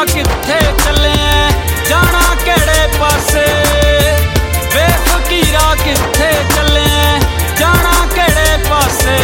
कित्थे चले जाना केड़े पासे वे फकीरा कित्थे चले जाना केड़े पासे।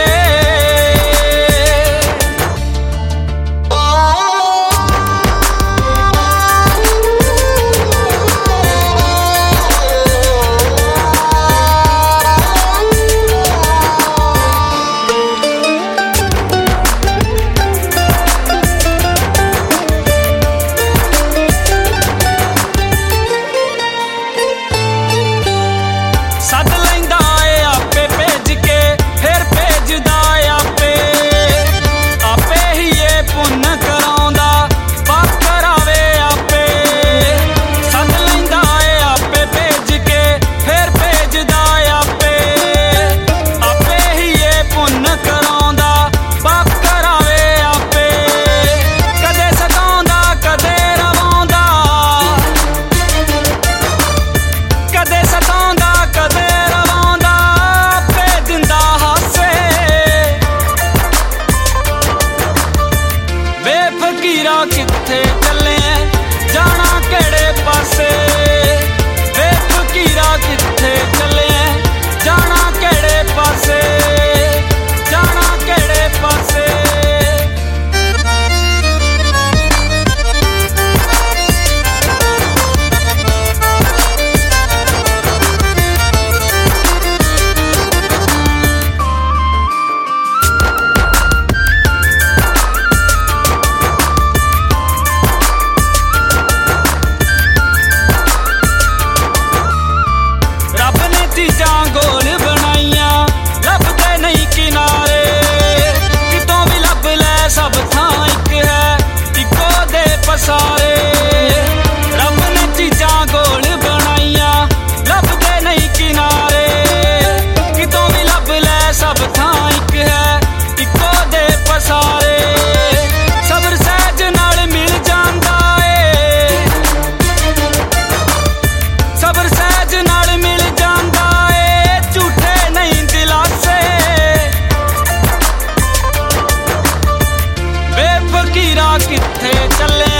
कित्थे चले जाना केड़े पासे वे फकीरा कित्थे चले जाना केड़े पासे जाना केड़े पासे। गोल बनाइया लभदे नहीं किनारे कितों भी लभ लै सब थां इक है इको दे पसारे। रब ने चीजां गोल बनाइया लभदे नहीं किनारे कितों भी लभ लै सब थां इक है इको दे पसारे। सबर सहज नाल मिल जांदा ए सबर सहज नाल मिल जांदा फकीरा कित्थे चले